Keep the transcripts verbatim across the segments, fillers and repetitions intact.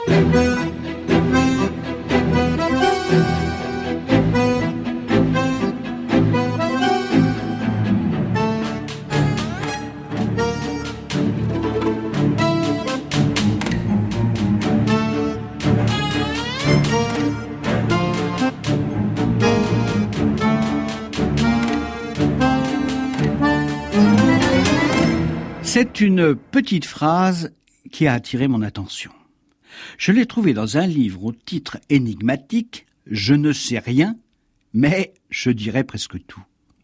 C'est une petite phrase qui a attiré mon attention. Je l'ai trouvée dans un livre au titre énigmatique « Je ne sais rien, mais je dirais presque tout ».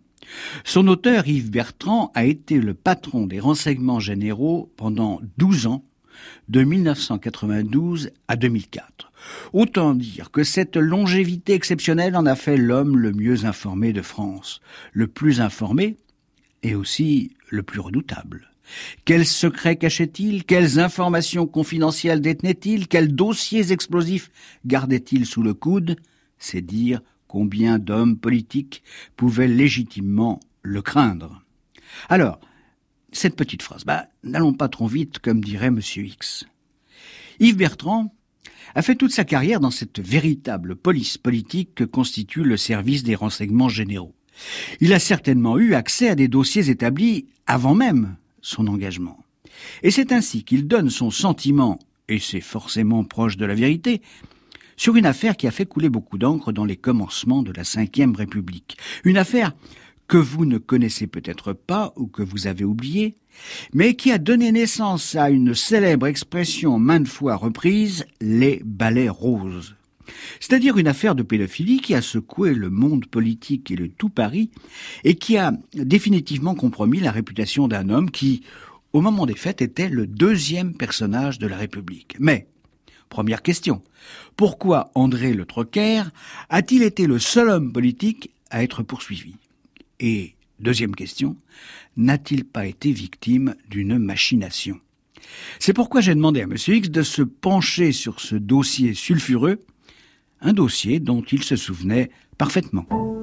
Son auteur, Yves Bertrand, a été le patron des renseignements généraux pendant douze ans, de mille neuf cent quatre-vingt-douze à deux mille quatre. Autant dire que cette longévité exceptionnelle en a fait l'homme le mieux informé de France, le plus informé et aussi le plus redoutable. Quels secrets cachait-il? Quelles informations confidentielles détenait-il? Quels dossiers explosifs gardait-il sous le coude? C'est dire combien d'hommes politiques pouvaient légitimement le craindre. Alors, cette petite phrase, bah, n'allons pas trop vite, comme dirait Monsieur X. Yves Bertrand a fait toute sa carrière dans cette véritable police politique que constitue le service des renseignements généraux. Il a certainement eu accès à des dossiers établis avant même son engagement. Et c'est ainsi qu'il donne son sentiment, et c'est forcément proche de la vérité, sur une affaire qui a fait couler beaucoup d'encre dans les commencements de la Cinquième République. Une affaire que vous ne connaissez peut-être pas ou que vous avez oubliée, mais qui a donné naissance à une célèbre expression maintes fois reprise, les balais roses. C'est-à-dire une affaire de pédophilie qui a secoué le monde politique et le tout Paris et qui a définitivement compromis la réputation d'un homme qui, au moment des faits, était le deuxième personnage de la République. Mais, première question, pourquoi André Le Troquer a-t-il été le seul homme politique à être poursuivi? Et, deuxième question, n'a-t-il pas été victime d'une machination? C'est pourquoi j'ai demandé à Monsieur X de se pencher sur ce dossier sulfureux, un dossier dont il se souvenait parfaitement.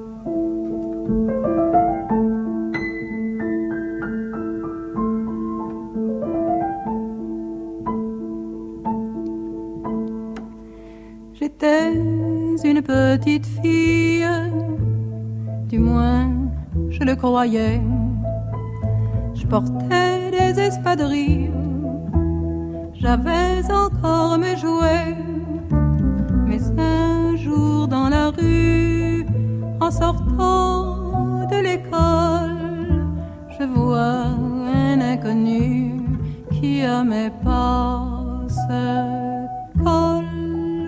J'étais une petite fille, du moins je le croyais. Je portais des espadrilles, j'avais encore mes jouets. Mais un jour dans la rue, en sortant de l'école, je vois un inconnu qui à mes pas se colle.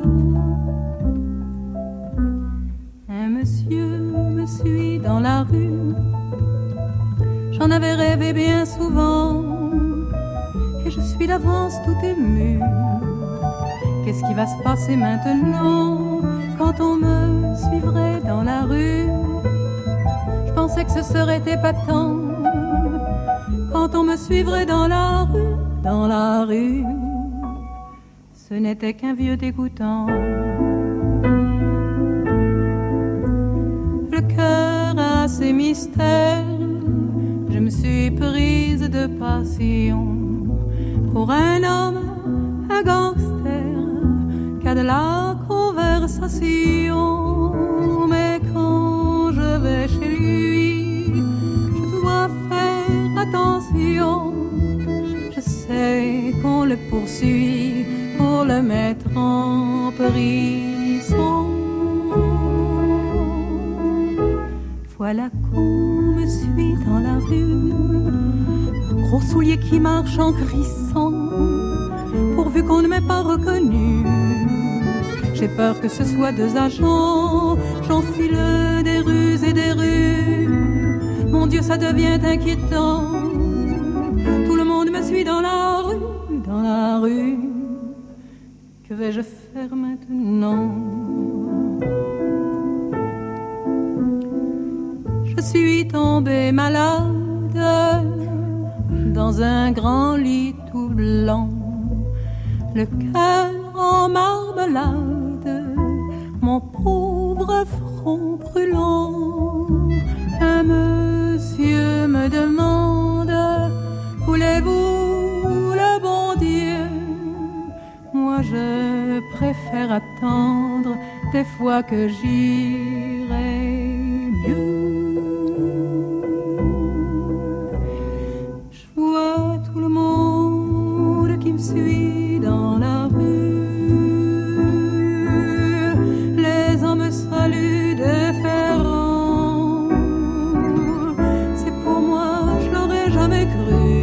Un monsieur me suit dans la rue, j'en avais rêvé bien souvent, et je suis d'avance tout ému. Qu'est-ce qui va se passer maintenant quand on me suivrait dans la rue? Je pensais que ce serait épatant quand on me suivrait dans la rue, dans la rue. Ce n'était qu'un vieux dégoûtant. Le cœur a ses mystères, je me suis prise de passion pour un homme, un gangster qu'à de la conversation. Mais quand je vais chez lui, je dois faire attention. Je sais qu'on le poursuit pour le mettre en prison. Voilà qu'on me suit dans la rue, gros souliers qui marchent en crissant, pourvu qu'on ne m'ait pas reconnu. J'ai peur que ce soit deux agents, j'enfile des rues et des rues. Mon Dieu, ça devient inquiétant. Tout le monde me suit dans la rue, dans la rue. Que vais-je faire maintenant? Je suis tombée malade dans un grand lit tout blanc, le cœur en marmelade, mon pauvre front brûlant. Un monsieur me demande: voulez-vous le bon Dieu? Moi moi je préfère attendre des fois que j'irai mieux. Je vois tout le monde qui me suit dans la rue. Les hommes saluent déférents. C'est pour moi, je l'aurais jamais cru,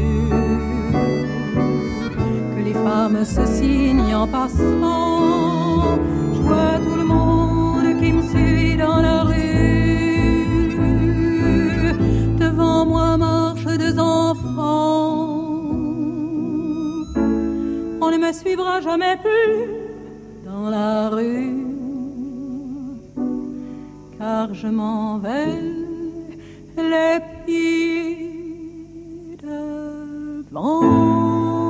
que les femmes se signent en passant. Je vois tout le monde qui me suit dans la rue. Devant moi marchent deux enfants. On ne me suivra jamais plus dans la rue, car je m'en vais les pieds devant.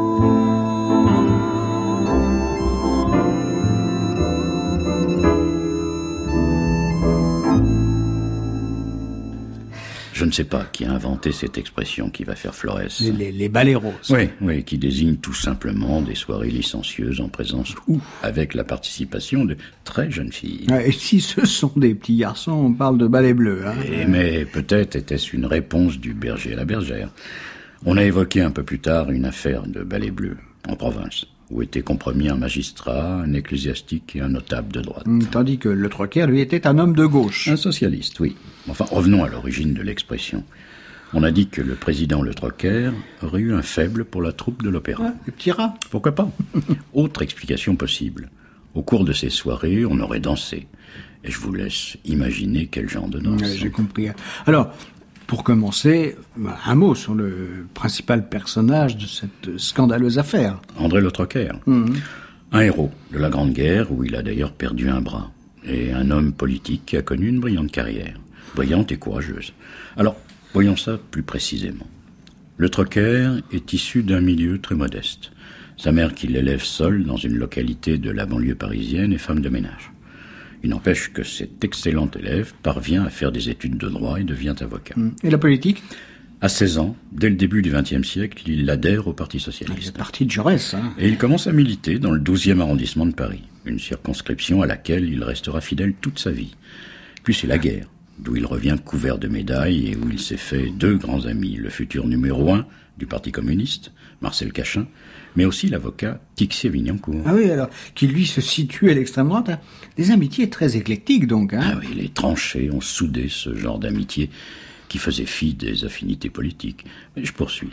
Je ne sais pas qui a inventé cette expression qui va faire Flores. Les, les, les balais roses. Oui, oui, qui désigne tout simplement des soirées licencieuses en présence ou avec la participation de très jeunes filles. Et si ce sont des petits garçons, on parle de balais bleus. Hein. Et, mais peut-être était-ce une réponse du berger à la bergère. On a évoqué un peu plus tard une affaire de balais bleus en province, où étaient compromis un magistrat, un ecclésiastique et un notable de droite. Tandis que Le Troquer, lui, était un homme de gauche. Un socialiste, oui. Enfin, revenons à l'origine de l'expression. On a dit que le président Le Troquer aurait eu un faible pour la troupe de l'opéra. Ouais, les petits rats. Pourquoi pas? Autre explication possible. Au cours de ces soirées, on aurait dansé. Et je vous laisse imaginer quel genre de danse. Ouais, j'ai compris. Alors, pour commencer, un mot sur le principal personnage de cette scandaleuse affaire. André Le Troquer. Mmh. Un héros de la Grande Guerre, où il a d'ailleurs perdu un bras. Et un homme politique qui a connu une brillante carrière. Brillante et courageuse. Alors, voyons ça plus précisément. Le Troquer est issu d'un milieu très modeste. Sa mère, qui l'élève seule dans une localité de la banlieue parisienne, est femme de ménage. Il n'empêche que cet excellent élève parvient à faire des études de droit et devient avocat. Et la politique ? À seize ans, dès le début du vingtième siècle, il adhère au Parti socialiste. C'est le parti de Jaurès. Hein. Et il commence à militer dans le douzième arrondissement de Paris, une circonscription à laquelle il restera fidèle toute sa vie. Puis c'est la guerre, d'où il revient couvert de médailles et où il s'est fait deux grands amis, le futur numéro un du Parti communiste, Marcel Cachin, mais aussi l'avocat Tixier-Vignancourt. Ah oui, alors, qui lui se situe à l'extrême droite. Hein. Des amitiés très éclectiques, donc. Hein. Ah oui, les tranchées ont soudé ce genre d'amitié qui faisait fi des affinités politiques. Mais je poursuis.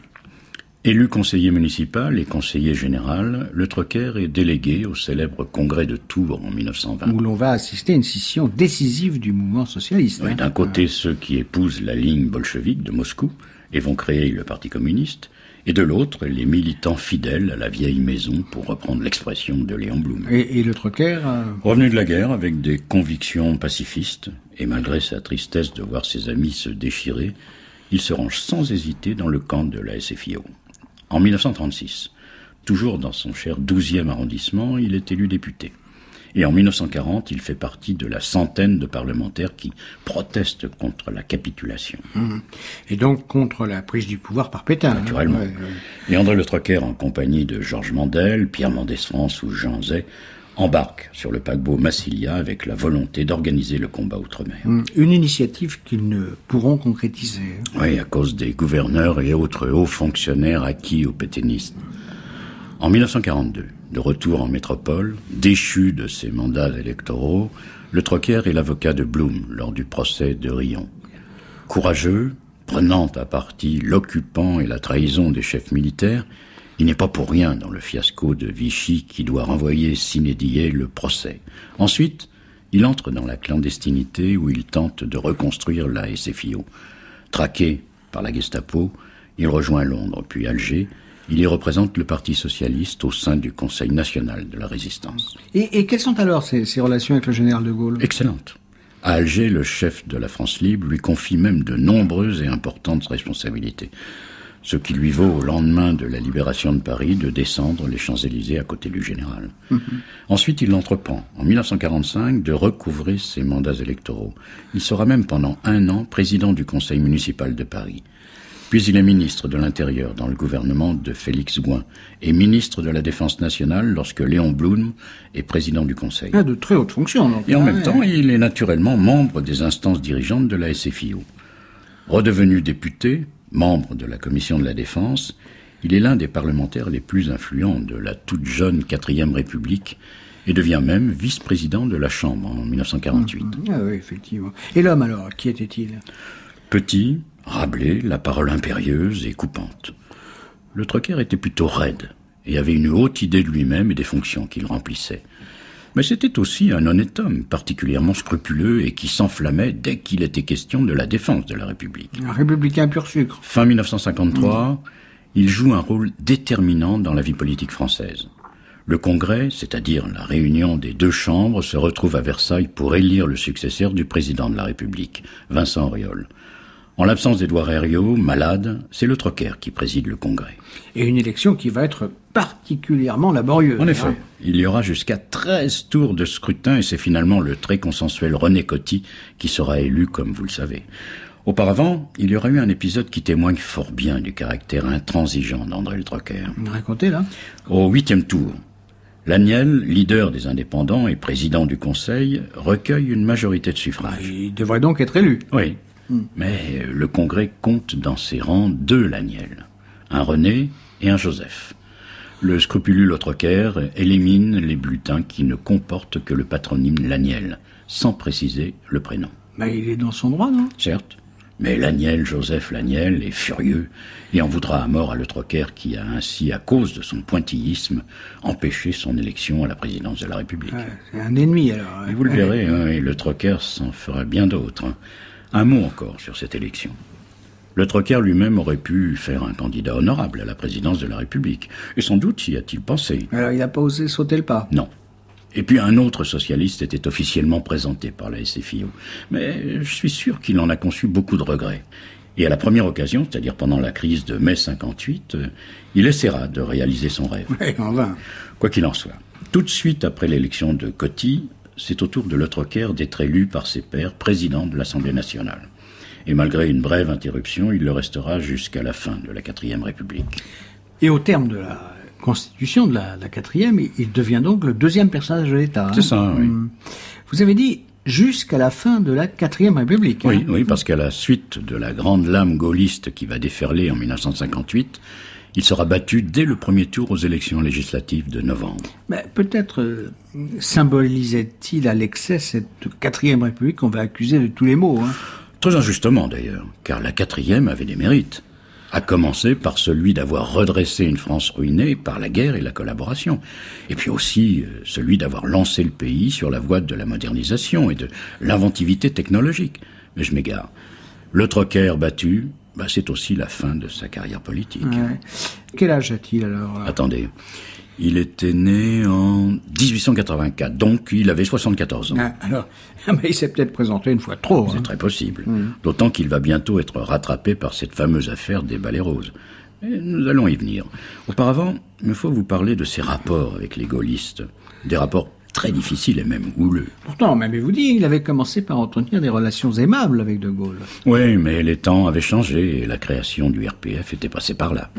Élu conseiller municipal et conseiller général, Le Troquer est délégué au célèbre congrès de Tours en mille neuf cent vingt. Où l'on va assister à une scission décisive du mouvement socialiste. Oui, hein. D'un côté, ceux qui épousent la ligne bolchevique de Moscou et vont créer le Parti communiste, et de l'autre, les militants fidèles à la vieille maison, pour reprendre l'expression de Léon Blum. Et, et Le Troquer euh... Revenu de la guerre avec des convictions pacifistes, et malgré sa tristesse de voir ses amis se déchirer, il se range sans hésiter dans le camp de la S F I O. En mille neuf cent trente-six, toujours dans son cher douzième arrondissement, il est élu député. Et en mille neuf cent quarante, il fait partie de la centaine de parlementaires qui protestent contre la capitulation. Mmh. Et donc contre la prise du pouvoir par Pétain. Naturellement. Hein, ouais, ouais. Et André Le Troquer, en compagnie de Georges Mandel, Pierre Mendès France ou Jean Zay, embarque sur le paquebot Massilia avec la volonté d'organiser le combat outre-mer. Mmh. Une initiative qu'ils ne pourront concrétiser. Oui, à cause des gouverneurs et autres hauts fonctionnaires acquis aux pétainistes. En mille neuf cent quarante-deux, de retour en métropole, déchu de ses mandats électoraux, Le Troquer est l'avocat de Blum lors du procès de Riom. Courageux, prenant à partie l'occupant et la trahison des chefs militaires, il n'est pas pour rien dans le fiasco de Vichy qui doit renvoyer sine die le procès. Ensuite, il entre dans la clandestinité où il tente de reconstruire la S F I O. Traqué par la Gestapo, il rejoint Londres, puis Alger. Il y représente le Parti socialiste au sein du Conseil national de la résistance. Et, et quelles sont alors ses, ses relations avec le général de Gaulle ? Excellentes. À Alger, le chef de la France libre lui confie même de nombreuses et importantes responsabilités. Ce qui lui vaut au lendemain de la libération de Paris de descendre les Champs-Élysées à côté du général. Mmh. Ensuite, il entreprend, en mille neuf cent quarante-cinq, de recouvrer ses mandats électoraux. Il sera même pendant un an président du conseil municipal de Paris. Puis il est ministre de l'Intérieur dans le gouvernement de Félix Gouin et ministre de la Défense nationale lorsque Léon Blum est président du Conseil. Ah, de très hautes fonctions. Donc. Et en ah, même ouais. temps, il est naturellement membre des instances dirigeantes de la S F I O. Redevenu député, membre de la Commission de la Défense, il est l'un des parlementaires les plus influents de la toute jeune quatrième République et devient même vice-président de la Chambre en dix-neuf cent quarante-huit. Ah oui, effectivement. Et l'homme alors, qui était-il ? Petit, Rabelais, la parole impérieuse et coupante. Le troquer était plutôt raide et avait une haute idée de lui-même et des fonctions qu'il remplissait. Mais c'était aussi un honnête homme, particulièrement scrupuleux et qui s'enflammait dès qu'il était question de la défense de la République. Un républicain pur sucre. Fin dix-neuf cent cinquante-trois, mmh. il joue un rôle déterminant dans la vie politique française. Le Congrès, c'est-à-dire la réunion des deux chambres, se retrouve à Versailles pour élire le successeur du président de la République, Vincent Auriol. En l'absence d'Édouard Herriot, malade, c'est le troquer qui préside le Congrès. Et une élection qui va être particulièrement laborieuse. En effet, hein. il y aura jusqu'à treize tours de scrutin et c'est finalement le très consensuel René Coty qui sera élu, comme vous le savez. Auparavant, il y aura eu un épisode qui témoigne fort bien du caractère intransigeant d'André le troquer. Racontez, là. Au huitième tour, Laniel, leader des indépendants et président du Conseil, recueille une majorité de suffrages. Il devrait donc être élu. Oui. Mais le Congrès compte dans ses rangs deux Laniel, un René et un Joseph. Le scrupuleux Lautroquer élimine les bulletins qui ne comportent que le patronyme Laniel, sans préciser le prénom. Mais il est dans son droit, non ? Certes, mais Laniel, Joseph Laniel, est furieux et en voudra à mort à Lautroquer qui a ainsi, à cause de son pointillisme, empêché son élection à la présidence de la République. Ouais, c'est un ennemi, alors. Et vous le verrez, hein, et Lautroquer s'en fera bien d'autres. Hein. Un mot encore sur cette élection. Le troquer lui-même aurait pu faire un candidat honorable à la présidence de la République. Et sans doute y a-t-il pensé. Alors il n'a pas osé sauter le pas. Non. Et puis un autre socialiste était officiellement présenté par la S F I O. Mais je suis sûr qu'il en a conçu beaucoup de regrets. Et à la première occasion, c'est-à-dire pendant la crise de mai cinquante-huit, il essaiera de réaliser son rêve. Oui, en vain. Quoi qu'il en soit. Tout de suite après l'élection de Coty, c'est au tour de Lautroquer d'être élu par ses pairs président de l'Assemblée nationale. Et malgré une brève interruption, il le restera jusqu'à la fin de la quatrième République. Et au terme de la constitution de la, la quatrième, il devient donc le deuxième personnage de l'État. C'est hein. ça, oui. Vous avez dit jusqu'à la fin de la quatrième République. Oui, hein. oui, parce qu'à la suite de la grande lame gaulliste qui va déferler en dix-neuf cent cinquante-huit, il sera battu dès le premier tour aux élections législatives de novembre. Mais peut-être euh, symbolisait-il à l'excès cette quatrième République qu'on va accuser de tous les maux. Hein. Très injustement d'ailleurs, car la quatrième avait des mérites. À commencer par celui d'avoir redressé une France ruinée par la guerre et la collaboration. Et puis aussi euh, celui d'avoir lancé le pays sur la voie de la modernisation et de l'inventivité technologique. Mais je m'égare. Le troquer battu, bah, c'est aussi la fin de sa carrière politique. Ouais. Quel âge a-t-il alors ? Attendez, il était né en dix-huit cent quatre-vingt-quatre, donc il avait soixante-quatorze ans. Ah, alors, mais il s'est peut-être présenté une fois trop. C'est hein. très possible, mmh. d'autant qu'il va bientôt être rattrapé par cette fameuse affaire des balais roses. Et nous allons y venir. Auparavant, il faut vous parler de ses rapports avec les gaullistes, des rapports très difficiles et même houleux. Pourtant, même vous dit, il avait commencé par entretenir des relations aimables avec De Gaulle. Oui, mais les temps avaient changé et la création du R P F était passée par là.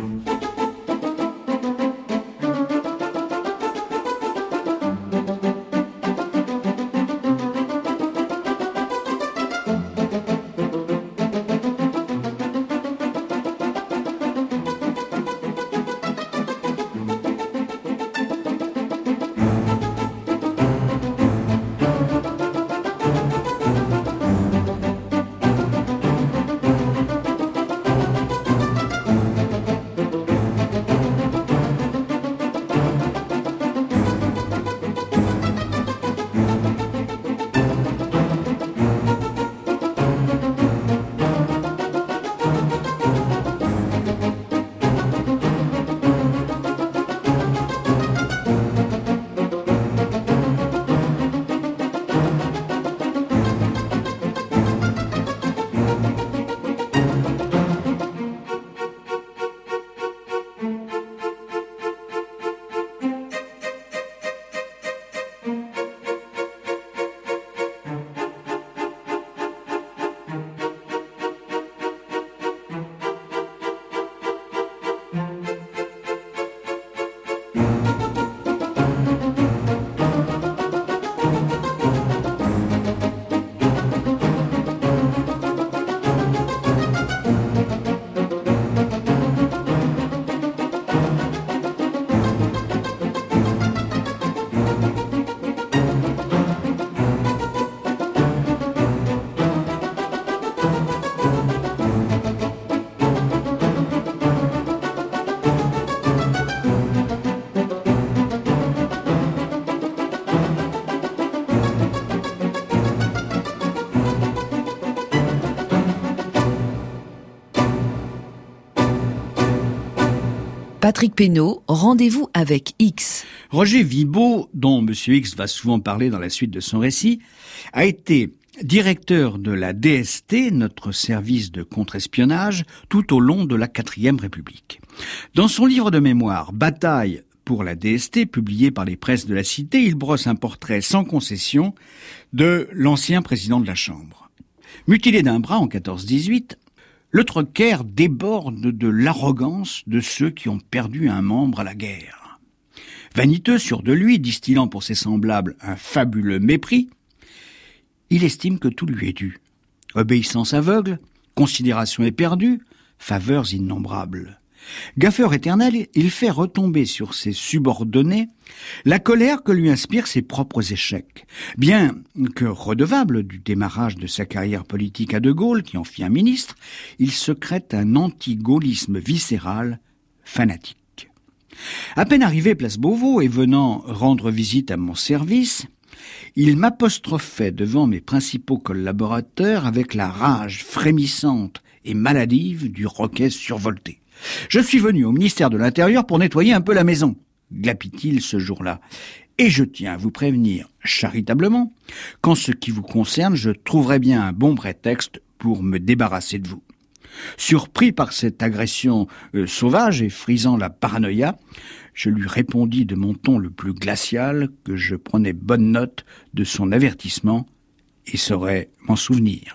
Patrick Pénaud, rendez-vous avec X. Roger Vibeau, dont M. X va souvent parler dans la suite de son récit, a été directeur de la D S T, notre service de contre-espionnage, tout au long de la quatrième République. Dans son livre de mémoire « Bataille pour la D S T », publié par les presses de la Cité, il brosse un portrait sans concession de l'ancien président de la Chambre. Mutilé d'un bras en quatorze dix-huit, le troquer déborde de l'arrogance de ceux qui ont perdu un membre à la guerre. Vaniteux, sûr de lui, distillant pour ses semblables un fabuleux mépris, il estime que tout lui est dû. Obéissance aveugle, considération éperdue, faveurs innombrables. Gaffeur éternel, il fait retomber sur ses subordonnés la colère que lui inspirent ses propres échecs. Bien que redevable du démarrage de sa carrière politique à De Gaulle, qui en fit un ministre, il secrète un anti-gaullisme viscéral, fanatique. À peine arrivé place Beauvau et venant rendre visite à mon service, il m'apostrophait devant mes principaux collaborateurs avec la rage frémissante et maladive du roquet survolté. « Je suis venu au ministère de l'Intérieur pour nettoyer un peu la maison », glapit-il ce jour-là. « Et je tiens à vous prévenir charitablement qu'en ce qui vous concerne, je trouverai bien un bon prétexte pour me débarrasser de vous. » Surpris par cette agression euh, sauvage et frisant la paranoïa, je lui répondis de mon ton le plus glacial que je prenais bonne note de son avertissement et saurais m'en souvenir.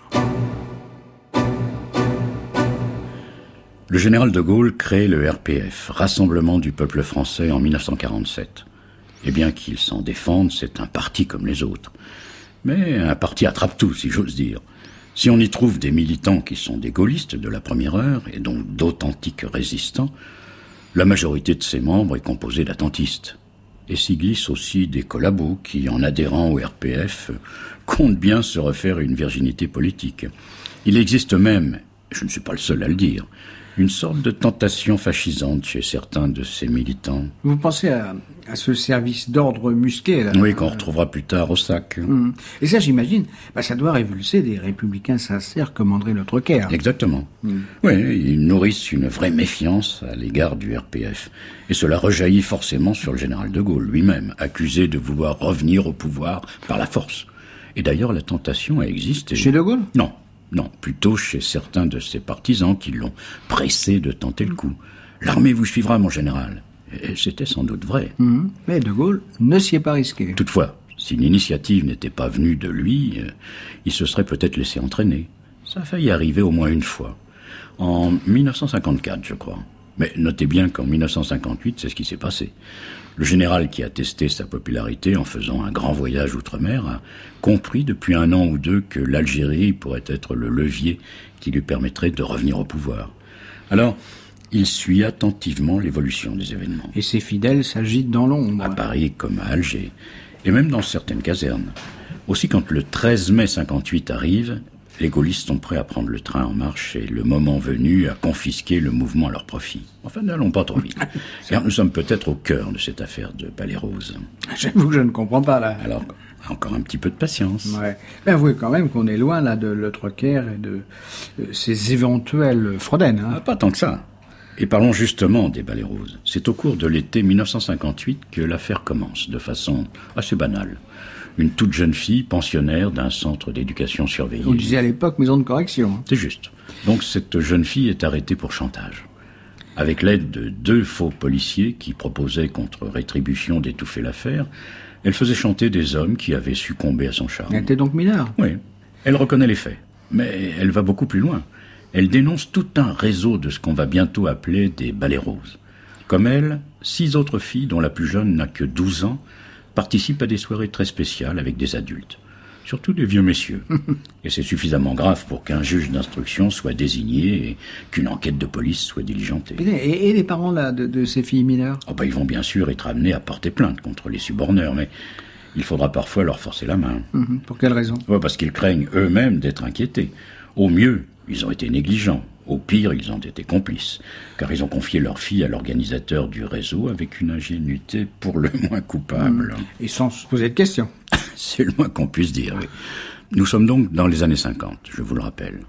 Le général de Gaulle crée le R P F, Rassemblement du peuple français, en mille neuf cent quarante-sept. Et bien qu'il s'en défende, c'est un parti comme les autres. Mais un parti attrape-tout, si j'ose dire. Si on y trouve des militants qui sont des gaullistes de la première heure, et donc d'authentiques résistants, la majorité de ses membres est composée d'attentistes. Et s'y glissent aussi des collabos qui, en adhérant au R P F, comptent bien se refaire une virginité politique. Il existe même, je ne suis pas le seul à le dire, une sorte de tentation fascisante chez certains de ces militants. Vous pensez à, à ce service d'ordre musqué, là? Oui, qu'on retrouvera plus tard au sac. Mmh. Et ça, j'imagine, bah, ça doit révulser des républicains sincères comme André Le Troquer. Exactement. Mmh. Oui, ils nourrissent une vraie méfiance à l'égard du R P F. Et cela rejaillit forcément sur le général de Gaulle lui-même, accusé de vouloir revenir au pouvoir par la force. Et d'ailleurs, la tentation a existé. Chez de Gaulle? Non. Non, plutôt chez certains de ses partisans qui l'ont pressé de tenter le coup. « L'armée vous suivra, mon général ». Et c'était sans doute vrai. Mmh. Mais De Gaulle ne s'y est pas risqué. Toutefois, si l'initiative n'était pas venue de lui, euh, il se serait peut-être laissé entraîner. Ça a failli arriver au moins une fois. En mille neuf cent cinquante-quatre, je crois. Mais notez bien qu'en mille neuf cent cinquante-huit, c'est ce qui s'est passé. Le général qui a testé sa popularité en faisant un grand voyage outre-mer a compris depuis un an ou deux que l'Algérie pourrait être le levier qui lui permettrait de revenir au pouvoir. Alors, il suit attentivement l'évolution des événements. Et ses fidèles s'agitent dans l'ombre. À Paris comme à Alger, et même dans certaines casernes. Aussi, quand le treize mai cinquante-huit arrive, les gaullistes sont prêts à prendre le train en marche et, le moment venu, à confisquer le mouvement à leur profit. Enfin, n'allons pas trop vite, car nous sommes peut-être au cœur de cette affaire de Palais Rose. J'avoue que je ne comprends pas, là. Alors, encore un petit peu de patience. Ouais. Mais avouez quand même qu'on est loin, là, de Le Troquer et de euh, ces éventuels Frodènes. Hein. Ah, pas tant que ça. Et parlons justement des Balais Roses. C'est au cours de l'été mille neuf cent cinquante-huit que l'affaire commence, de façon assez banale. Une toute jeune fille, pensionnaire d'un centre d'éducation surveillé. On disait à l'époque maison de correction. C'est juste. Donc cette jeune fille est arrêtée pour chantage. Avec l'aide de deux faux policiers qui proposaient contre rétribution d'étouffer l'affaire, elle faisait chanter des hommes qui avaient succombé à son charme. Elle était donc mineure? Oui. Elle reconnaît les faits. Mais elle va beaucoup plus loin. Elle dénonce tout un réseau de ce qu'on va bientôt appeler des balais roses. Comme elle, six autres filles, dont la plus jeune n'a que douze ans, participent à des soirées très spéciales avec des adultes. Surtout des vieux messieurs. Et c'est suffisamment grave pour qu'un juge d'instruction soit désigné et qu'une enquête de police soit diligentée. Et, et les parents là, de, de ces filles mineures? Oh ben, ils vont bien sûr être amenés à porter plainte contre les suborneurs, mais il faudra parfois leur forcer la main. Mmh, pour quelle raison? Ouais, parce qu'ils craignent eux-mêmes d'être inquiétés. Au mieux, ils ont été négligents. Au pire, ils ont été complices, car ils ont confié leur fille à l'organisateur du réseau avec une ingénuité pour le moins coupable. Mmh. Et sans se poser de questions. C'est le moins qu'on puisse dire, oui. Nous sommes donc dans les années cinquante, je vous le rappelle.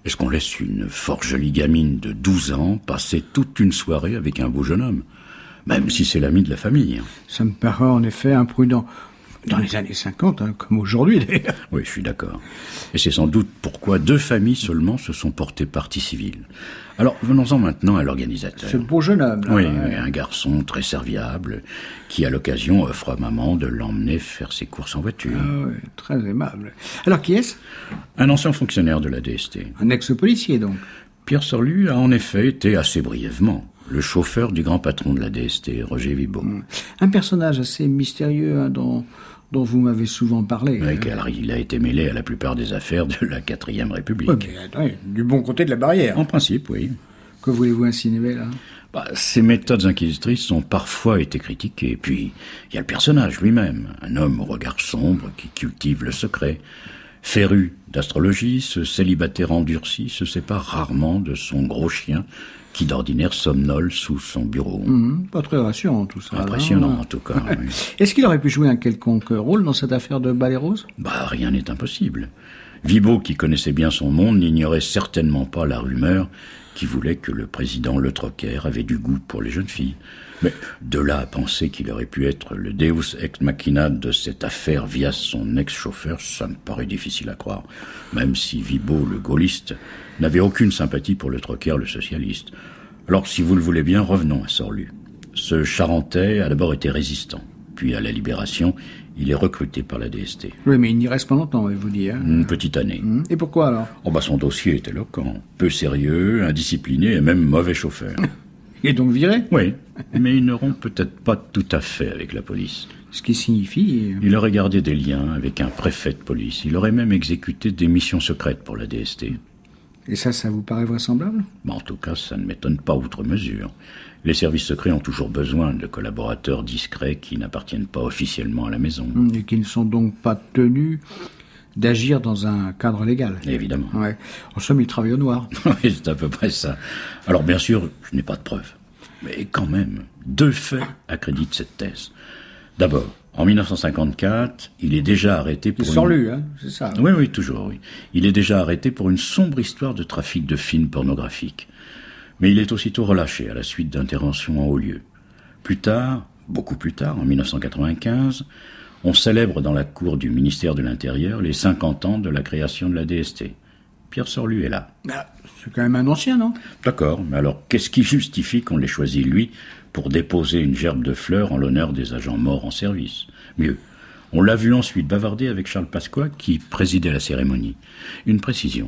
Est-ce qu'on laisse une fort jolie gamine de douze ans passer toute une soirée avec un beau jeune homme, même si c'est l'ami de la famille? Ça me paraît en effet imprudent. Dans les années cinquante, hein, comme aujourd'hui d'ailleurs. Oui, je suis d'accord. Et c'est sans doute pourquoi deux familles seulement se sont portées partie civile. Alors, venons-en maintenant à l'organisateur. Ce beau jeune homme, là. Oui, Ouais. un garçon très serviable, qui à l'occasion offre à maman de l'emmener faire ses courses en voiture. Ah ouais, très aimable. Alors, qui est-ce? Un ancien fonctionnaire de la D S T. Un ex-policier, donc. Pierre Sorlu a en effet été assez brièvement le chauffeur du grand patron de la D S T, Roger Vibo. Un personnage assez mystérieux, hein, dont, dont vous m'avez souvent parlé. Oui, car il a été mêlé à la plupart des affaires de la quatrième République. Ouais, mais attendez, du bon côté de la barrière. En principe, oui. Que voulez-vous insinuer, là? Bah, ses méthodes inquisitrices ont parfois été critiquées. Puis, il y a le personnage lui-même, un homme au regard sombre qui cultive le secret. Féru d'astrologie, ce célibataire endurci se sépare rarement de son gros chien, qui d'ordinaire somnole sous son bureau. Mmh, pas très rassurant, tout ça. Impressionnant, là. en tout cas. Oui. Est-ce qu'il aurait pu jouer un quelconque rôle dans cette affaire de Ballet Rose? Bah, rien n'est impossible. Vibo, qui connaissait bien son monde, n'ignorait certainement pas la rumeur qui voulait que le président Le Troquer avait du goût pour les jeunes filles. Mais de là à penser qu'il aurait pu être le deus ex machina de cette affaire via son ex-chauffeur, ça me paraît difficile à croire. Même si Vibo, le gaulliste, n'avait aucune sympathie pour Le Troquer, le socialiste. Alors, si vous le voulez bien, revenons à Sorlu. Ce Charentais a d'abord été résistant. Puis, à la Libération, il est recruté par la D S T. Oui, mais il n'y reste pas longtemps, vous dire. Une petite année. Mmh. Et pourquoi, alors? Oh bah son dossier est éloquent. Peu sérieux, indiscipliné et même mauvais chauffeur. Il est donc viré? Oui, mais il ne rompt peut-être pas tout à fait avec la police. Ce qui signifie... Il aurait gardé des liens avec un préfet de police. Il aurait même exécuté des missions secrètes pour la D S T. Et ça, ça vous paraît vraisemblable? Bah, en tout cas, ça ne m'étonne pas outre mesure. Les services secrets ont toujours besoin de collaborateurs discrets qui n'appartiennent pas officiellement à la maison. Et qui ne sont donc pas tenus d'agir dans un cadre légal. Évidemment. Ouais. En somme, ils travaillent au noir. Oui, c'est à peu près ça. Alors, bien sûr, je n'ai pas de preuves. Mais quand même, deux faits accréditent cette thèse. D'abord, en mille neuf cent cinquante-quatre, il est déjà arrêté pour... Il une... sort lu, hein, c'est ça. Oui, oui, toujours, oui. Il est déjà arrêté pour une sombre histoire de trafic de films pornographiques. Mais il est aussitôt relâché à la suite d'interventions en haut lieu. Plus tard, beaucoup plus tard, en mille neuf cent quatre-vingt-quinze, on célèbre dans la cour du ministère de l'Intérieur les cinquante ans de la création de la D S T. Pierre Sorlu est là. Ah, c'est quand même un ancien, non? D'accord, mais alors qu'est-ce qui justifie qu'on l'ait choisi, lui, pour déposer une gerbe de fleurs en l'honneur des agents morts en service? Mieux, on l'a vu ensuite bavarder avec Charles Pasqua, qui présidait la cérémonie. Une précision.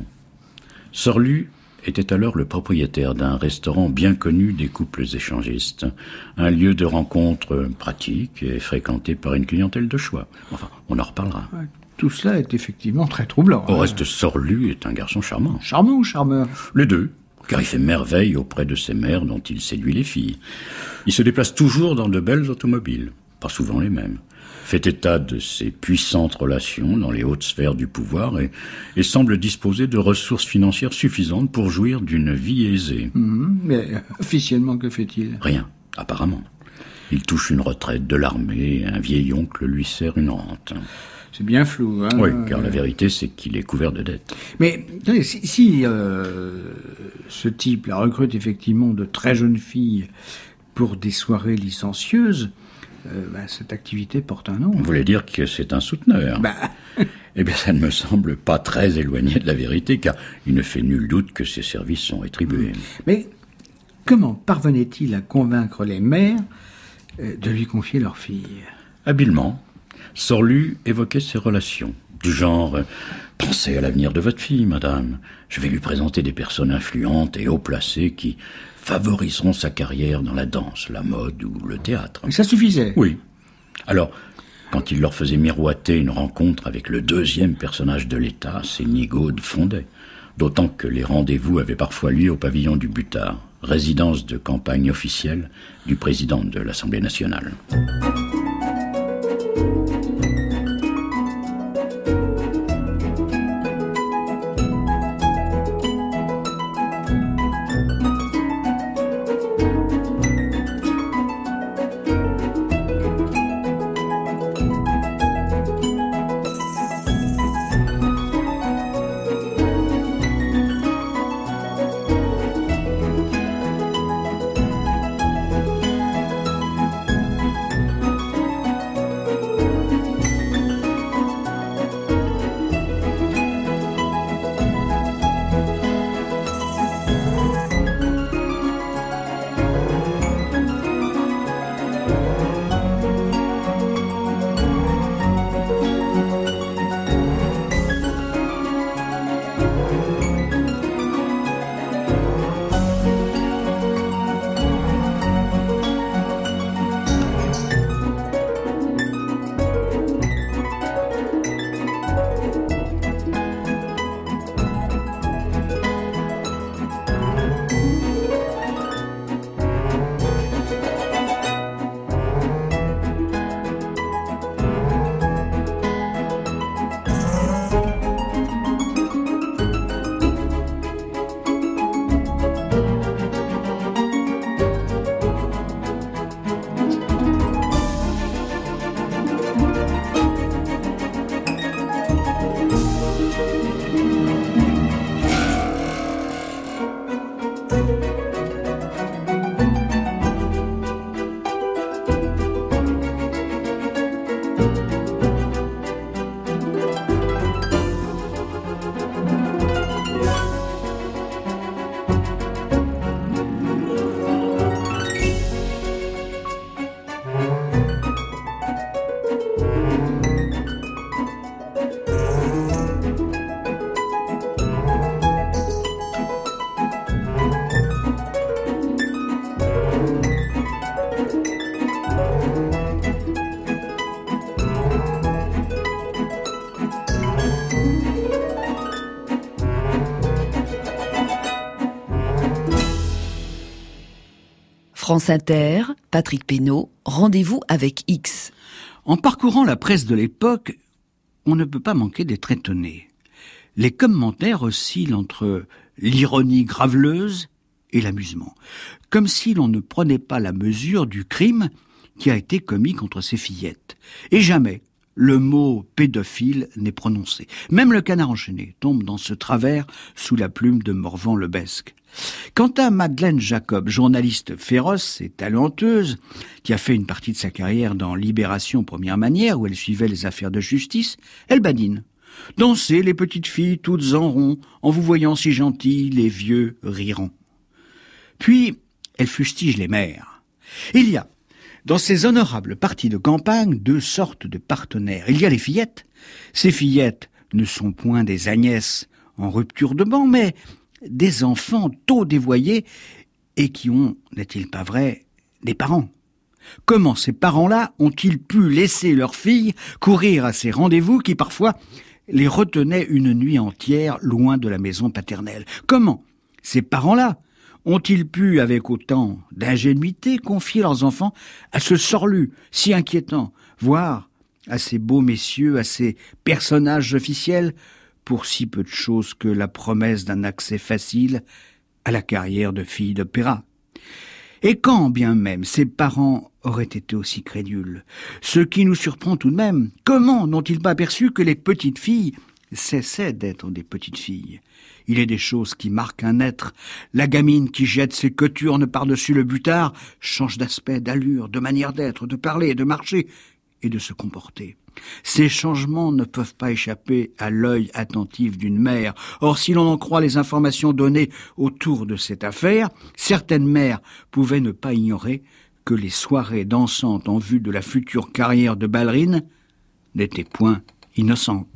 Sorlu était alors le propriétaire d'un restaurant bien connu des couples échangistes, un lieu de rencontre pratique et fréquenté par une clientèle de choix. Enfin, on en reparlera. Ouais, tout cela est effectivement très troublant. Au hein. reste, Sorlu est un garçon charmant. Charmant ou charmeur? Les deux, car il fait merveille auprès de ces mères dont il séduit les filles. Il se déplace toujours dans de belles automobiles, pas souvent les mêmes. Fait état de ses puissantes relations dans les hautes sphères du pouvoir et, et semble disposer de ressources financières suffisantes pour jouir d'une vie aisée. Mmh, mais euh, officiellement, que fait-il? Rien, apparemment. Il touche une retraite de l'armée et un vieil oncle lui sert une rente. C'est bien flou, hein? Oui, car la vérité, c'est qu'il est couvert de dettes. Mais attendez, si, si euh, ce type la recrute effectivement de très jeunes filles pour des soirées licencieuses, euh, bah, cette activité porte un nom. Vous voulez dire que c'est un souteneur? Bah, Eh bien, ça ne me semble pas très éloigné de la vérité, car il ne fait nul doute que ses services sont rétribués. mais comment parvenait-il à convaincre les mères euh, de lui confier leur fille? Habilement, Sorlu évoquait ses relations, du genre euh, « Pensez à l'avenir de votre fille, madame. Je vais lui présenter des personnes influentes et haut placées qui favoriseront sa carrière dans la danse, la mode ou le théâtre. » Et ça suffisait? Oui. Alors, quand il leur faisait miroiter une rencontre avec le deuxième personnage de l'État, ses nigaudes fondaient. D'autant que les rendez-vous avaient parfois lieu au pavillon du Butard, résidence de campagne officielle du président de l'Assemblée nationale. France Inter, Patrick Pénaud, rendez-vous avec X. En parcourant la presse de l'époque, on ne peut pas manquer d'être étonné. Les commentaires oscillent entre l'ironie graveleuse et l'amusement, comme si l'on ne prenait pas la mesure du crime qui a été commis contre ces fillettes. Et jamais le mot pédophile n'est prononcé. Même le Canard enchaîné tombe dans ce travers sous la plume de Morvan-Lebesgue. Quant à Madeleine Jacob, journaliste féroce et talenteuse, qui a fait une partie de sa carrière dans Libération Première Manière, où elle suivait les affaires de justice, elle badine. Dansez les petites filles toutes en rond, en vous voyant si gentilles, les vieux riront. Puis, elle fustige les mères. Il y a, dans ces honorables parties de campagne, deux sortes de partenaires. Il y a les fillettes. Ces fillettes ne sont point des Agnès en rupture de banc, mais des enfants tôt dévoyés et qui ont, n'est-il pas vrai, des parents. Comment ces parents-là ont-ils pu laisser leurs filles courir à ces rendez-vous qui parfois les retenaient une nuit entière loin de la maison paternelle? Comment ces parents-là ont-ils pu, avec autant d'ingénuité, confier leurs enfants à ce sorlu si inquiétant, voire à ces beaux messieurs, à ces personnages officiels, pour si peu de choses que la promesse d'un accès facile à la carrière de fille d'opéra? Et quand bien même ses parents auraient été aussi crédules, ce qui nous surprend tout de même, comment n'ont-ils pas aperçu que les petites filles cessaient d'être des petites filles? Il est des choses qui marquent un être. La gamine qui jette ses coturnes par-dessus le butard change d'aspect, d'allure, de manière d'être, de parler, de marcher et de se comporter. Ces changements ne peuvent pas échapper à l'œil attentif d'une mère. Or, si l'on en croit les informations données autour de cette affaire, certaines mères pouvaient ne pas ignorer que les soirées dansantes en vue de la future carrière de ballerine n'étaient point innocentes.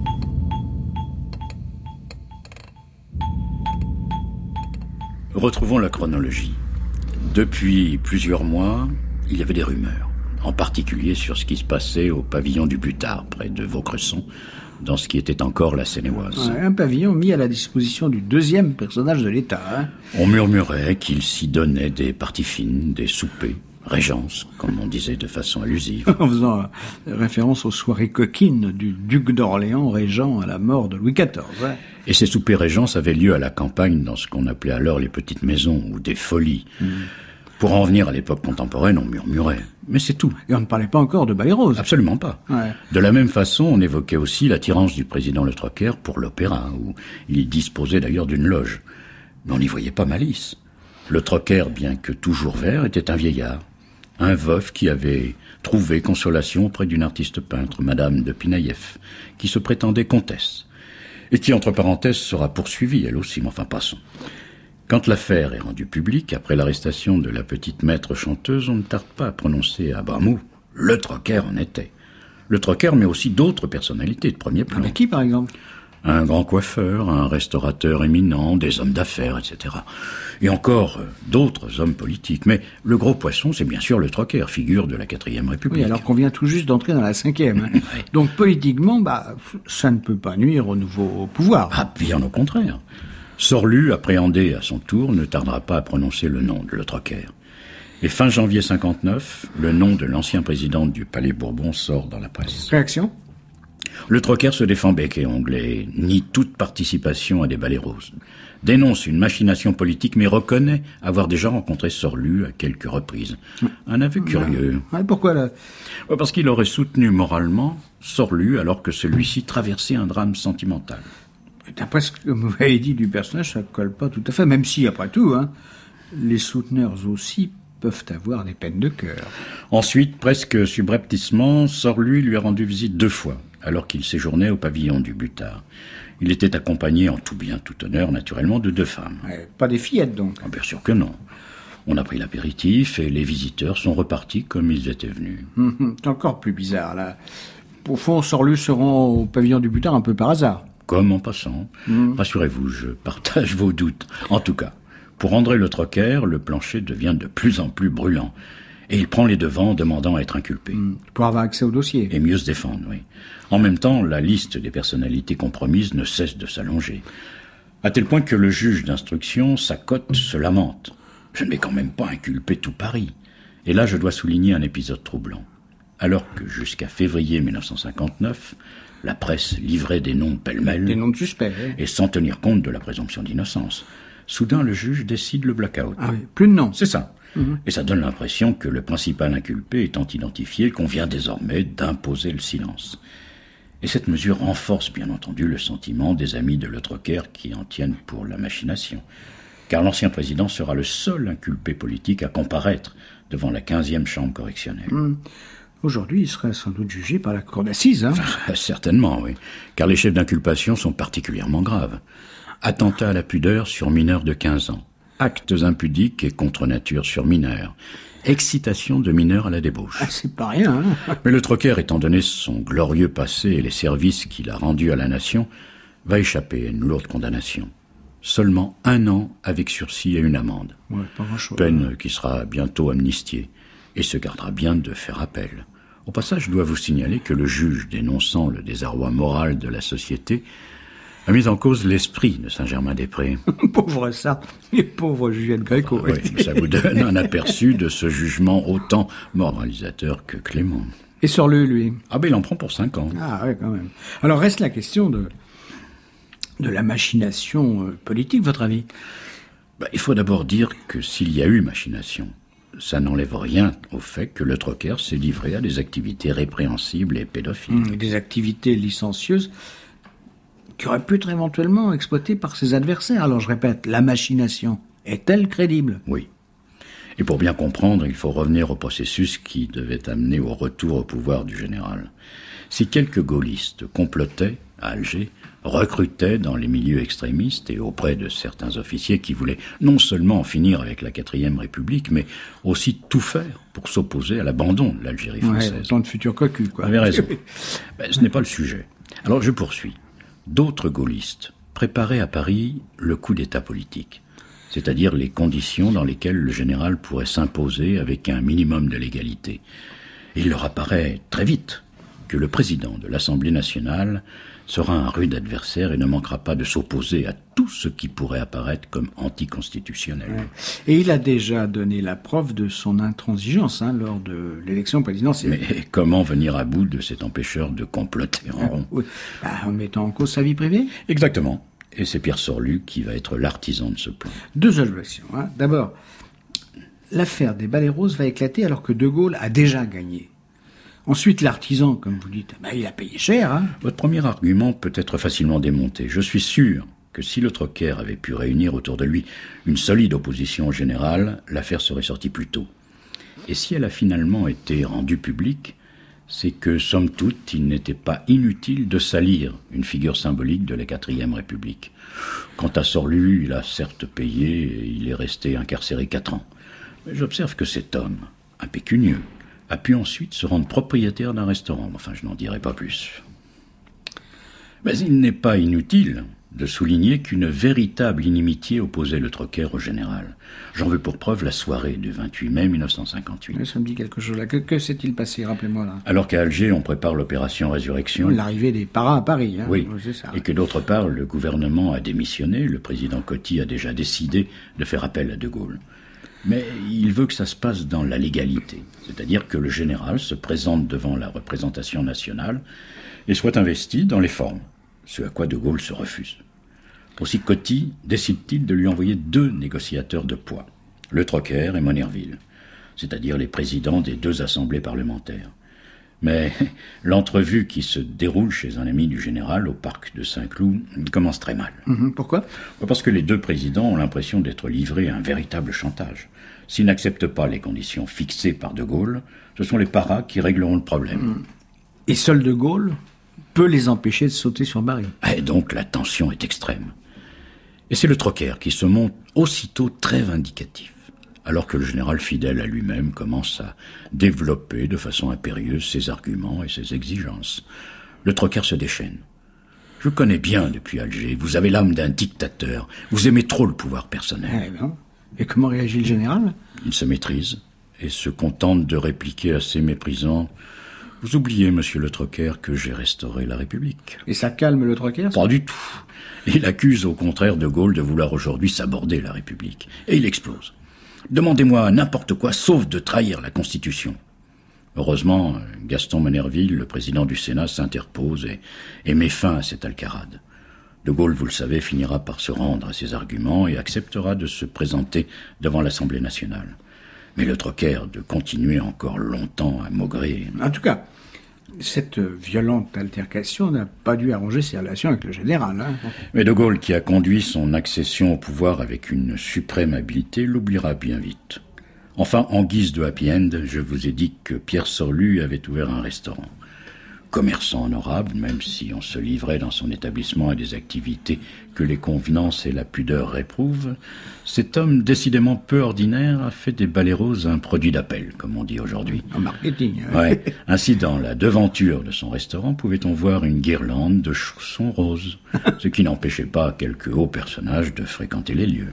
Retrouvons la chronologie. Depuis plusieurs mois, il y avait des rumeurs, en particulier sur ce qui se passait au pavillon du Butard, près de Vaucresson, dans ce qui était encore la Seine-et-Oise. Ouais, un pavillon mis à la disposition du deuxième personnage de l'État. Hein. On murmurait qu'il s'y donnait des parties fines, des soupers, régence, comme on disait de façon allusive. En faisant référence aux soirées coquines du duc d'Orléans, régent à la mort de Louis quatorze. Ouais. Et ces soupers régences avaient lieu à la campagne, dans ce qu'on appelait alors les petites maisons, ou des folies. Mmh. Pour en venir à l'époque contemporaine, on murmurait. Mais c'est tout. Et on ne parlait pas encore de Baille Rose. Absolument pas. Ouais. De la même façon, on évoquait aussi l'attirance du président Le Troquer pour l'opéra, où il disposait d'ailleurs d'une loge. Mais on n'y voyait pas malice. Le Troquer, bien que toujours vert, était un vieillard. Un veuf qui avait trouvé consolation auprès d'une artiste peintre, Madame de Pinaïef, qui se prétendait comtesse. Et qui, entre parenthèses, sera poursuivie, elle aussi, mais enfin passons. Quand l'affaire est rendue publique, après l'arrestation de la petite maître chanteuse, on ne tarde pas à prononcer à bras mou. Le Troquer en était. Le Troquer, mais aussi d'autres personnalités de premier plan. Mais qui, par exemple ? Un grand coiffeur, un restaurateur éminent, des hommes d'affaires, et cetera. Et encore euh, d'autres hommes politiques. Mais le gros poisson, c'est bien sûr le Troquer, figure de la quatrième République. Oui, alors qu'on vient tout juste d'entrer dans la cinquième. Hein. Oui. Donc politiquement, bah, ça ne peut pas nuire au nouveau pouvoir. Ah, bien au contraire. Sorlu, appréhendé à son tour, ne tardera pas à prononcer le nom de Le Troquer. Et fin janvier cinquante-neuf, le nom de l'ancien président du Palais Bourbon sort dans la presse. Réaction ? Le Troquer se défend bec et onglet et nie toute participation à des ballets roses. Dénonce une machination politique, mais reconnaît avoir déjà rencontré Sorlu à quelques reprises. Un aveu curieux. Ouais, pourquoi là ? Parce qu'il aurait soutenu moralement Sorlu alors que celui-ci traversait un drame sentimental. D'après ce que vous avez dit du personnage, ça ne colle pas tout à fait, même si, après tout, hein, les souteneurs aussi peuvent avoir des peines de cœur. Ensuite, presque subrepticement, Sorlu lui a rendu visite deux fois, alors qu'il séjournait au pavillon du Butard. Il était accompagné, en tout bien, tout honneur, naturellement, de deux femmes. Ouais, pas des fillettes, donc. Ah, bien sûr que non. On a pris l'apéritif et les visiteurs sont repartis comme ils étaient venus. Hum, c'est encore plus bizarre, là. Au fond, Sorlu se rend au pavillon du Butard un peu par hasard. Comme en passant. Mmh. Rassurez-vous, je partage vos doutes. En tout cas, pour André Le Troquer, le plancher devient de plus en plus brûlant. Et il prend les devants en demandant à être inculpé. Mmh. Pour avoir accès au dossier. Et mieux se défendre, oui. En même temps, la liste des personnalités compromises ne cesse de s'allonger. À tel point que le juge d'instruction, sa cote, se lamente. Je ne vais quand même pas inculper tout Paris. Et là, je dois souligner un épisode troublant. Alors que jusqu'à février mille neuf cent cinquante-neuf, la presse livrait des noms pêle-mêle. Des noms de suspects. Oui. Et sans tenir compte de la présomption d'innocence. Soudain, le juge décide le blackout. Ah oui, plus de noms. C'est ça. Mmh. Et ça donne l'impression que le principal inculpé étant identifié, qu'on vient désormais d'imposer le silence. Et cette mesure renforce bien entendu le sentiment des amis de Le Troquer qui en tiennent pour la machination. Car l'ancien président sera le seul inculpé politique à comparaître devant la quinzième chambre correctionnelle. Mmh. Aujourd'hui, il serait sans doute jugé par la cour d'assises. Hein enfin, certainement, oui. Car les chefs d'inculpation sont particulièrement graves. Attentat à la pudeur sur mineur de quinze ans. Actes impudiques et contre nature sur mineur. Excitation de mineurs à la débauche. Ah, c'est pas rien, hein. Mais Le Troquer, étant donné son glorieux passé et les services qu'il a rendus à la nation, va échapper à une lourde condamnation. Seulement un an avec sursis et une amende. Ouais, pas grand-chose. Peine qui sera bientôt amnistiée et se gardera bien de faire appel. Au passage, je dois vous signaler que le juge, dénonçant le désarroi moral de la société, a mis en cause l'esprit de Saint-Germain-des-Prés. Pauvre ça, et pauvre Juliette Gréco. Oui, ça vous donne un aperçu de ce jugement autant moralisateur que clément. Et Sorlu, lui? Ah ben il en prend pour cinq ans. Ah ouais, quand même. Alors reste la question de, de la machination euh, politique, votre avis? Ben, il faut d'abord dire que s'il y a eu machination, ça n'enlève rien au fait que Le Troquer s'est livré à des activités répréhensibles et pédophiles. Mmh, des activités licencieuses qui auraient pu être éventuellement exploitées par ses adversaires. Alors je répète, la machination est-elle crédible? Oui. Et pour bien comprendre, il faut revenir au processus qui devait amener au retour au pouvoir du général. Si quelques gaullistes complotaient à Alger, recrutaient dans les milieux extrémistes et auprès de certains officiers qui voulaient non seulement en finir avec la quatrième République, mais aussi tout faire pour s'opposer à l'abandon de l'Algérie française. Ouais, tant de futurs cocus, quoi. Vous avez raison. Ben, ce n'est pas le sujet. Alors je poursuis. D'autres gaullistes préparaient à Paris le coup d'État politique, c'est-à-dire les conditions dans lesquelles le général pourrait s'imposer avec un minimum de légalité. Il leur apparaît très vite que le président de l'Assemblée nationale sera un rude adversaire et ne manquera pas de s'opposer à tout ce qui pourrait apparaître comme anticonstitutionnel. Ouais. Et il a déjà donné la preuve de son intransigeance hein, lors de l'élection présidentielle. Mais comment venir à bout de cet empêcheur de comploter en rond? Oui. Bah, en mettant en cause sa vie privée? Exactement. Et c'est Pierre Sorlu qui va être l'artisan de ce plan. Deux objections. Hein. D'abord, l'affaire des balais roses va éclater alors que De Gaulle a déjà gagné. Ensuite, l'artisan, comme vous dites, bah, il a payé cher. Hein. Votre premier argument peut être facilement démonté. Je suis sûr que si Le Troquer avait pu réunir autour de lui une solide opposition au général, l'affaire serait sortie plus tôt. Et si elle a finalement été rendue publique, c'est que, somme toute, il n'était pas inutile de salir une figure symbolique de la quatrième République. Quant à Sorlu, il a certes payé et il est resté incarcéré quatre ans. Mais j'observe que cet homme, impécunieux, a pu ensuite se rendre propriétaire d'un restaurant. Enfin, je n'en dirai pas plus. Mais il n'est pas inutile de souligner qu'une véritable inimitié opposait Le Troquer au général. J'en veux pour preuve la soirée du vingt-huit mai mille neuf cent cinquante-huit. Oui, ça me dit quelque chose là. Que, que s'est-il passé, rappelez-moi là? Alors qu'à Alger, on prépare l'opération Résurrection. L'arrivée des paras à Paris. Hein. Oui, c'est ça. Et que d'autre part, le gouvernement a démissionné, le président Coty a déjà décidé de faire appel à De Gaulle. Mais il veut que ça se passe dans la légalité, c'est-à-dire que le général se présente devant la représentation nationale et soit investi dans les formes, ce à quoi De Gaulle se refuse. Aussi Coty décide-t-il de lui envoyer deux négociateurs de poids, Le Troquer et Monnerville, c'est-à-dire les présidents des deux assemblées parlementaires. Mais l'entrevue qui se déroule chez un ami du général au parc de Saint-Cloud commence très mal. Mmh, pourquoi? Parce que les deux présidents ont l'impression d'être livrés à un véritable chantage. S'ils n'acceptent pas les conditions fixées par De Gaulle, ce sont les paras qui régleront le problème. Mmh. Et seul De Gaulle peut les empêcher de sauter sur Paris. Et donc la tension est extrême. Et c'est Le Troquer qui se montre aussitôt très vindicatif, alors que le général fidèle à lui-même commence à développer de façon impérieuse ses arguments et ses exigences. Le Troquer se déchaîne. Je connais bien depuis Alger, vous avez l'âme d'un dictateur, vous aimez trop le pouvoir personnel. Eh ben, et comment réagit le général? Il se maîtrise et se contente de répliquer assez méprisant « Vous oubliez, monsieur Le Troquer, que j'ai restauré la République. » Et ça calme Le Troquer? Pas du tout. Il accuse au contraire De Gaulle de vouloir aujourd'hui saborder la République. Et il explose. Demandez-moi n'importe quoi, sauf de trahir la Constitution. » Heureusement, Gaston Monnerville, le président du Sénat, s'interpose et, et met fin à cette alcarade. De Gaulle, vous le savez, finira par se rendre à ses arguments et acceptera de se présenter devant l'Assemblée nationale. Mais le troquère de continuer encore longtemps à maugrer... En tout cas, cette violente altercation n'a pas dû arranger ses relations avec le général. Hein. Mais De Gaulle, qui a conduit son accession au pouvoir avec une suprême habileté, l'oubliera bien vite. Enfin, en guise de happy end, je vous ai dit que Pierre Sorlu avait ouvert un restaurant. Commerçant honorable, même si on se livrait dans son établissement à des activités que les convenances et la pudeur réprouvent, cet homme décidément peu ordinaire a fait des baleros un produit d'appel, comme on dit aujourd'hui. En marketing. Hein. Ouais. Ainsi, dans la devanture de son restaurant, pouvait-on voir une guirlande de chaussons roses, ce qui n'empêchait pas quelques hauts personnages de fréquenter les lieux.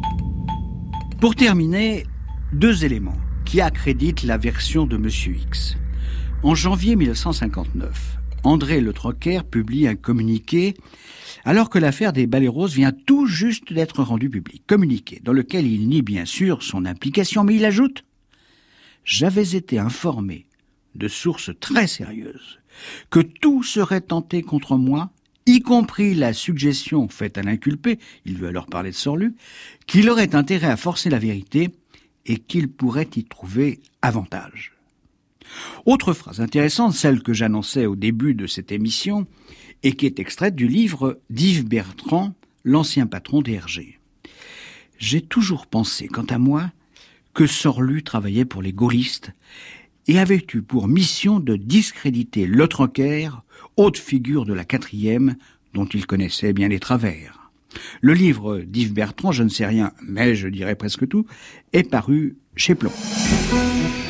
Pour terminer, deux éléments qui accréditent la version de Monsieur X. En janvier mille neuf cent cinquante-neuf, André Le Troquère publie un communiqué alors que l'affaire des baleros vient tout juste d'être rendue publique. Communiqué dans lequel il nie bien sûr son implication, mais il ajoute « J'avais été informé de sources très sérieuses que tout serait tenté contre moi, y compris la suggestion faite à l'inculpé, il veut alors parler de Sorlu, qu'il aurait intérêt à forcer la vérité et qu'il pourrait y trouver avantage. » Autre phrase intéressante, celle que j'annonçais au début de cette émission, et qui est extraite du livre d'Yves Bertrand, l'ancien patron des R G. J'ai toujours pensé, quant à moi, que Sorlu travaillait pour les gaullistes et avait eu pour mission de discréditer Le Troquère, haute figure de la quatrième, dont il connaissait bien les travers. Le livre d'Yves Bertrand, je ne sais rien, mais je dirais presque tout, est paru chez Plon.